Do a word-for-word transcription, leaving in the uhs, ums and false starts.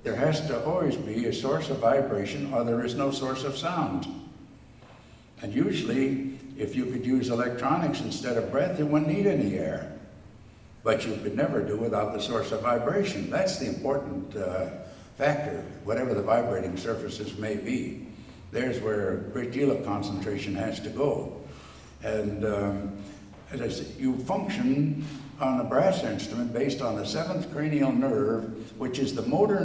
there has to always be a source of vibration or there is no source of sound. And usually, if you could use electronics instead of breath, you wouldn't need any air. But you could never do without the source of vibration. That's the important uh, factor, whatever the vibrating surfaces may be. There's where a great deal of concentration has to go. And um, as I said, you function on a brass instrument based on the seventh cranial nerve, which is the motor